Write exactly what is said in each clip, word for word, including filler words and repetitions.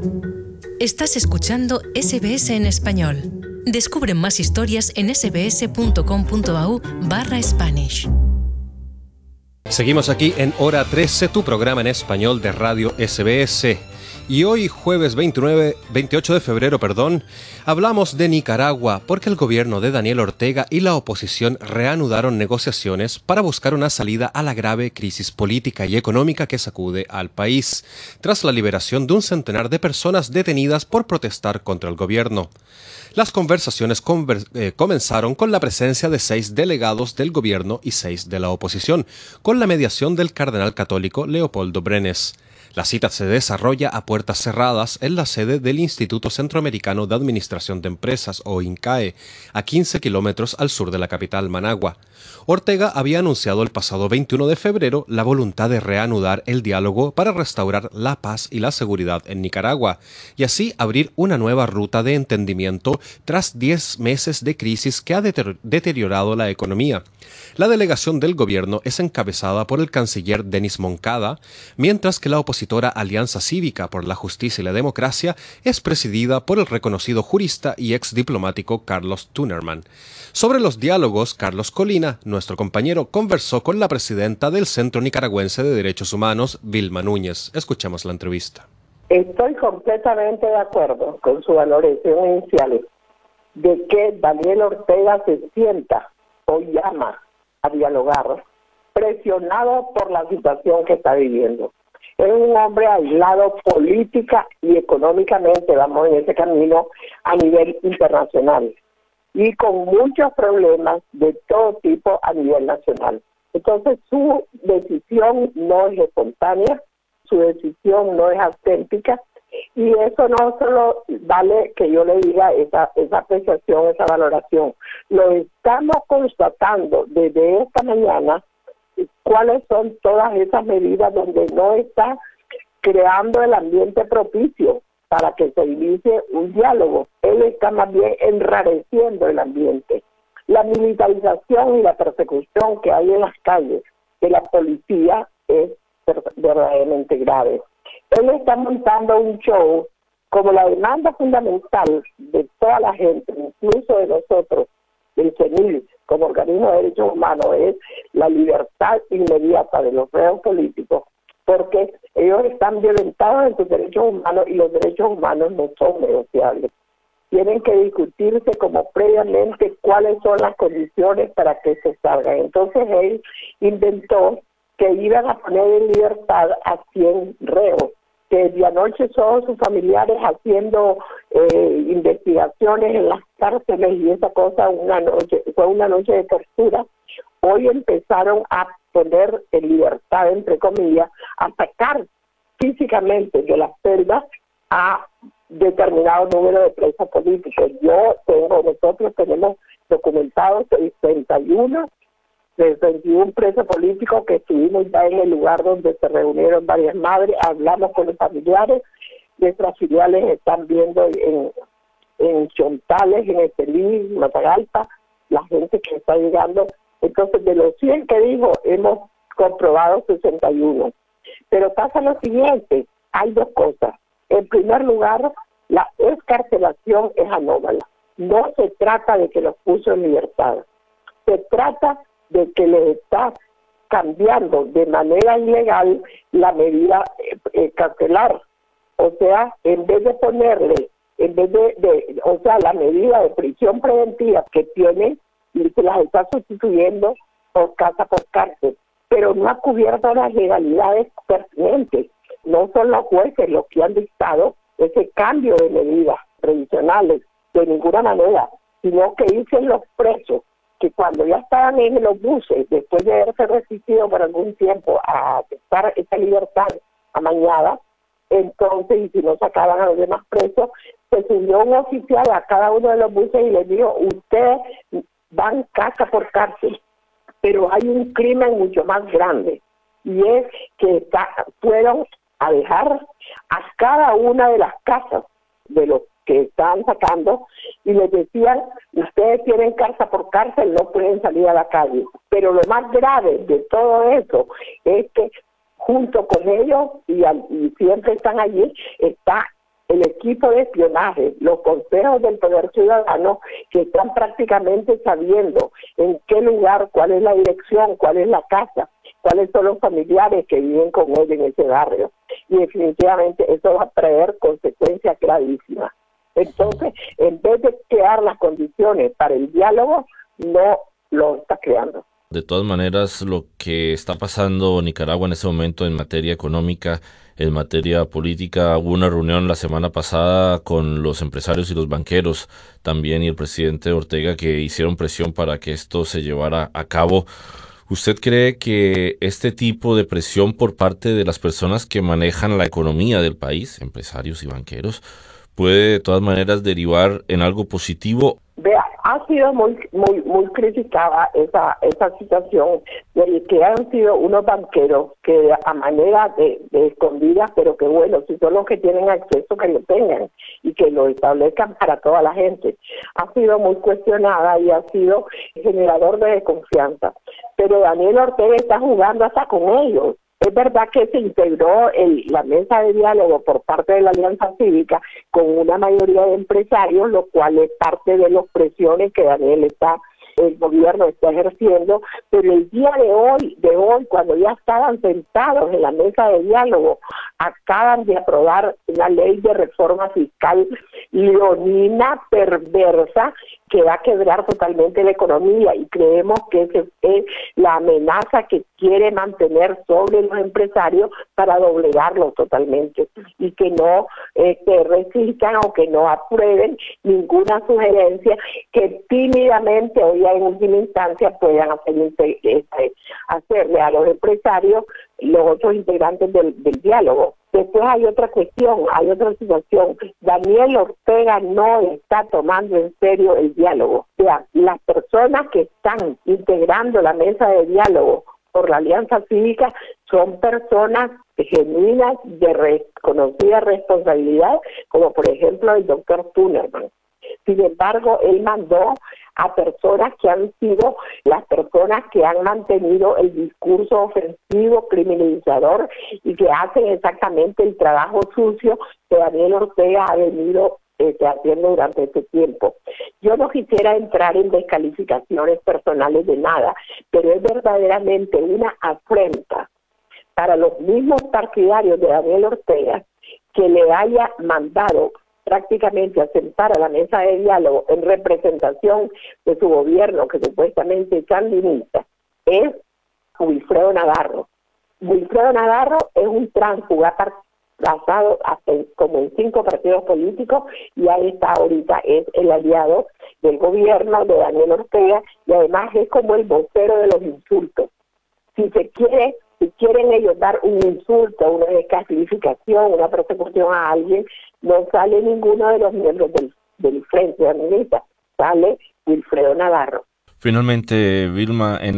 Estás escuchando S B S en español. Descubre más historias en sbs.com.au barra Spanish. Seguimos aquí en Hora trece, tu programa en español de Radio S B S. Y hoy, jueves veintinueve, veintiocho de febrero, perdón, hablamos de Nicaragua porque el gobierno de Daniel Ortega y la oposición reanudaron negociaciones para buscar una salida a la grave crisis política y económica que sacude al país, tras la liberación de un centenar de personas detenidas por protestar contra el gobierno. Las conversaciones conver- eh, comenzaron con la presencia de seis delegados del gobierno y seis de la oposición, con la mediación del cardenal católico Leopoldo Brenes. La cita se desarrolla a puertas cerradas en la sede del Instituto Centroamericano de Administración de Empresas, o INCAE, a quince kilómetros al sur de la capital, Managua. Ortega había anunciado el pasado veintiuno de febrero la voluntad de reanudar el diálogo para restaurar la paz y la seguridad en Nicaragua, y así abrir una nueva ruta de entendimiento tras diez meses de crisis que ha deter- deteriorado la economía. La delegación del gobierno es encabezada por el canciller Denis Moncada, mientras que la opositora Alianza Cívica por la Justicia y la Democracia es presidida por el reconocido jurista y ex diplomático Carlos Tunerman. Sobre los diálogos, Carlos Colina, nuestro compañero, conversó con la presidenta del Centro Nicaragüense de Derechos Humanos, Vilma Núñez. Escuchemos la entrevista. Estoy completamente de acuerdo con su valoración inicial de que Daniel Ortega se sienta o llama a dialogar, presionado por la situación que está viviendo. Es un hombre aislado política y económicamente, vamos en ese camino a nivel internacional, y con muchos problemas de todo tipo a nivel nacional. Entonces su decisión no es espontánea, su decisión no es auténtica, y eso no solo vale que yo le diga esa, esa apreciación, esa valoración. Lo estamos constatando desde esta mañana, cuáles son todas esas medidas donde no está creando el ambiente propicio para que se inicie un diálogo. Él está más bien enrareciendo el ambiente. La militarización y la persecución que hay en las calles de la policía es verdaderamente grave. Él está montando un show como la demanda fundamental de toda la gente, incluso de nosotros, del CENIL, como organismo de derechos humanos, es la libertad inmediata de los reos políticos, porque ellos están violentados en sus derechos humanos y los derechos humanos no son negociables. Tienen que discutirse como previamente cuáles son las condiciones para que se salgan. Entonces él inventó que iban a poner en libertad a cien reos, que de anoche son sus familiares haciendo eh, investigaciones en las cárceles y esa cosa una noche fue una noche de tortura. Hoy empezaron a poner en libertad, entre comillas, a sacar físicamente de las celdas a determinado número de presos políticos. Yo tengo, nosotros tenemos documentados sesenta y uno presos políticos que estuvimos ya en el lugar donde se reunieron varias madres, hablamos con los familiares, nuestras filiales están viendo en, en Chontales, en Estelí, Matagalpa, la gente que está llegando. Entonces, de los cien que dijo, hemos comprobado sesenta y uno. Pero pasa lo siguiente, hay dos cosas. En primer lugar, la excarcelación es anómala. No se trata de que los puso en libertad. Se trata de que le está cambiando de manera ilegal la medida eh, eh, cautelar. O sea, en vez de ponerle, en vez de, de, o sea, la medida de prisión preventiva que tiene, y se las está sustituyendo por casa por cárcel. Pero no ha cubierto las legalidades pertinentes. No son los jueces los que han dictado ese cambio de medidas previsionales, de ninguna manera, sino que dicen los presos que cuando ya estaban en los buses, después de haberse resistido por algún tiempo a aceptar esta libertad amañada, entonces, y si no sacaban a los demás presos, se subió un oficial a cada uno de los buses y les dijo, ustedes van casa por cárcel, pero hay un crimen mucho más grande, y es que está, fueron a dejar a cada una de las casas de los que estaban sacando y les decían, ustedes tienen casa por cárcel, no pueden salir a la calle. Pero lo más grave de todo eso es que junto con ellos, y, al, y siempre están allí, está el equipo de espionaje, los consejos del poder ciudadano, que están prácticamente sabiendo en qué lugar, cuál es la dirección, cuál es la casa, cuáles son los familiares que viven con él en ese barrio. Y definitivamente eso va a traer consecuencias gravísimas. Entonces, en vez de crear las condiciones para el diálogo, no lo está creando. De todas maneras, lo que está pasando en Nicaragua en ese momento en materia económica, en materia política, hubo una reunión la semana pasada con los empresarios y los banqueros también y el presidente Ortega que hicieron presión para que esto se llevara a cabo. ¿Usted cree que este tipo de presión por parte de las personas que manejan la economía del país, empresarios y banqueros, puede de todas maneras derivar en algo positivo? Vea, ha sido muy muy muy criticada esa esa situación de que han sido unos banqueros que a manera de, de escondidas, pero que bueno, si son los que tienen acceso, que lo tengan y que lo establezcan para toda la gente. Ha sido muy cuestionada y ha sido generador de desconfianza. Pero Daniel Ortega está jugando hasta con ellos. Es verdad que se integró el, la mesa de diálogo por parte de la Alianza Cívica con una mayoría de empresarios, lo cual es parte de las presiones que Daniel está, el gobierno está ejerciendo, pero el día de hoy, de hoy, cuando ya estaban sentados en la mesa de diálogo, acaban de aprobar una ley de reforma fiscal leonina, perversa, que va a quebrar totalmente la economía, y creemos que esa es la amenaza que quiere mantener sobre los empresarios para doblegarlos totalmente y que no este, resistan o que no aprueben ninguna sugerencia que tímidamente o ya en última instancia puedan hacer, este, hacerle a los empresarios los otros integrantes del, del diálogo. Después hay otra cuestión, hay otra situación. Daniel Ortega no está tomando en serio el diálogo. O sea, las personas que están integrando la mesa de diálogo por la Alianza Cívica son personas genuinas de reconocida responsabilidad, como por ejemplo el doctor Tunerman. Sin embargo, él mandó a personas que han sido las personas que han mantenido el discurso ofensivo, criminalizador y que hacen exactamente el trabajo sucio que Daniel Ortega ha venido este, haciendo durante este tiempo. Yo no quisiera entrar en descalificaciones personales de nada, pero es verdaderamente una afrenta para los mismos partidarios de Daniel Ortega que le haya mandado prácticamente a sentar a la mesa de diálogo en representación de su gobierno, que supuestamente es sandinista, es Wilfredo Navarro. Wilfredo Navarro es un tránsfuga basado hasta como en cinco partidos políticos y ahí está ahorita, es el aliado del gobierno de Daniel Ortega y además es como el vocero de los insultos. Si se quiere Si quieren ellos dar un insulto, una descalificación, una persecución a alguien, no sale ninguno de los miembros del, del Frente Sandinista, sale Wilfredo Navarro. Finalmente, Vilma, en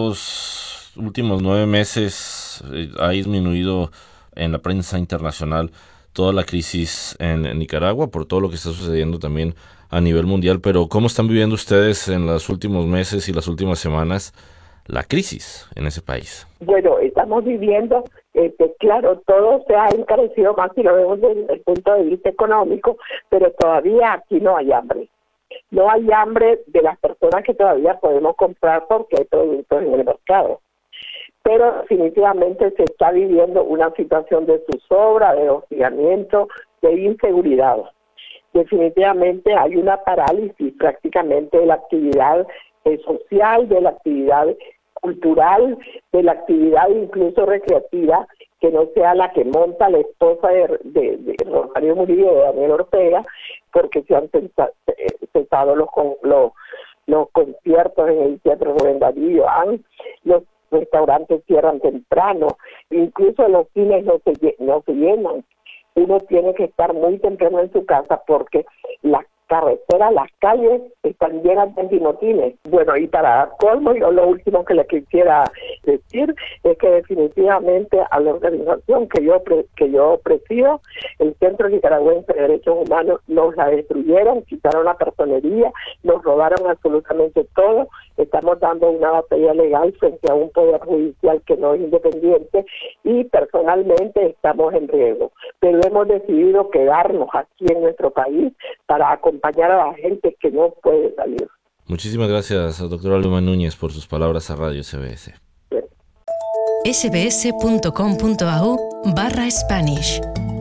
estos últimos nueve meses eh, ha disminuido en la prensa internacional toda la crisis en, en Nicaragua por todo lo que está sucediendo también a nivel mundial, pero ¿cómo están viviendo ustedes en los últimos meses y las últimas semanas la crisis en ese país? Bueno, estamos viviendo, este, claro, todo se ha encarecido más si lo vemos desde el punto de vista económico, pero todavía aquí no hay hambre. No hay hambre de las personas que todavía podemos comprar porque hay productos en el mercado. Pero definitivamente se está viviendo una situación de zozobra, de hostigamiento, de inseguridad. Definitivamente hay una parálisis prácticamente de la actividad eh, social, de la actividad cultural, de la actividad incluso recreativa, que no sea la que monta la esposa de, de, de Rosario Murillo, de Daniel Ortega, porque se han cesado los, los, los conciertos en el Teatro Rubén Darío, los restaurantes cierran temprano, incluso los cines no se, no se llenan. Uno tiene que estar muy temprano en su casa porque las carreteras, las calles están llenas de antimotines. Bueno, y para colmo, yo lo último que le quisiera decir es que definitivamente a la organización que yo pre, que yo presido, el Centro Nicaragüense de Derechos Humanos, nos la destruyeron, quitaron la personería, nos robaron absolutamente todo. Estamos dando una batalla legal frente a un poder judicial que no es independiente y personalmente estamos en riesgo. Pero hemos decidido quedarnos aquí en nuestro país para acompañar a la gente que no puede salir. Muchísimas gracias, doctora Luma Núñez, por sus palabras a Radio S B S. sbs.com.au barra Spanish